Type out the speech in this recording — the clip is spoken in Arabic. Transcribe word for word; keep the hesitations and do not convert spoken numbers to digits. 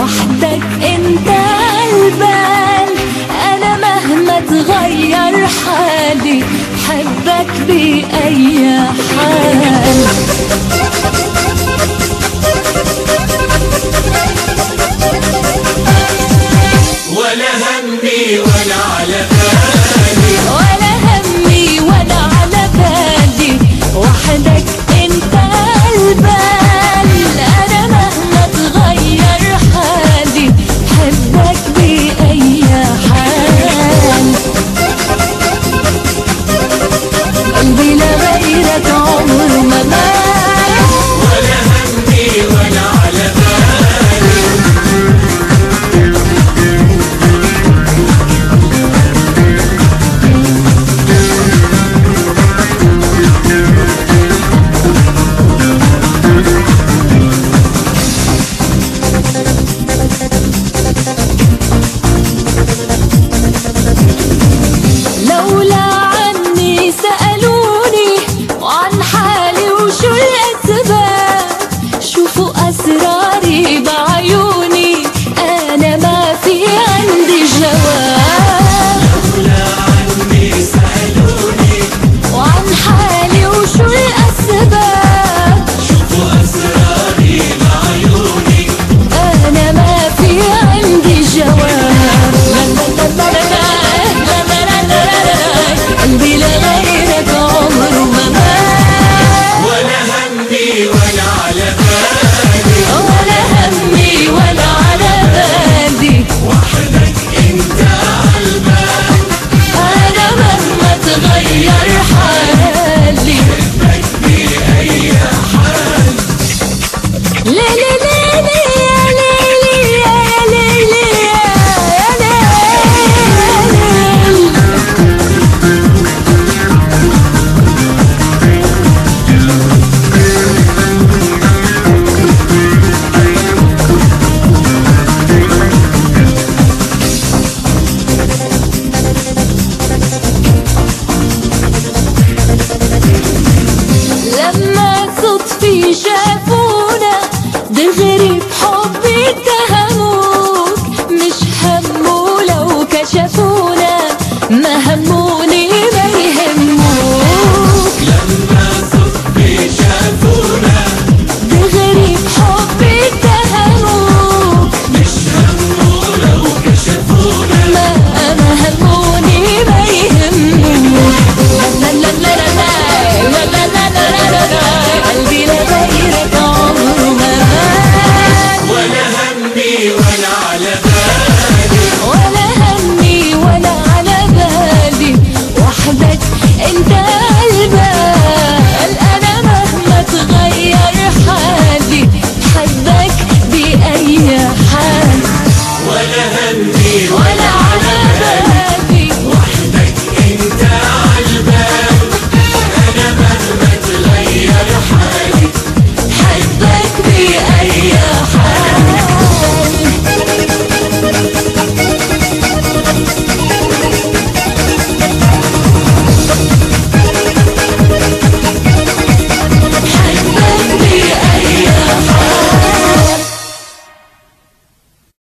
وحدك انت البال. انا مهما تغير حالي حبك بأي حال. ولا همي ولا على بالي، ولا همي ولا على بالي، وحدك انت البال. انا مهما تغير حالي حبك بأي حال. قلبي لغيرك عمره ما مال. ولا همي ولا على بالي. لولا عني سألوني وعن حالي وشو الأسباب، شوفوا أسراري بعيوني أنا ما في عندي جواب. لولا عني سألوني وعن حالي وشو الأسباب، شوفوا أسراري بعيوني أنا ما في عندي جواب. قلبي لغيرك عمره ما مال. ولا همي ولا على بالي.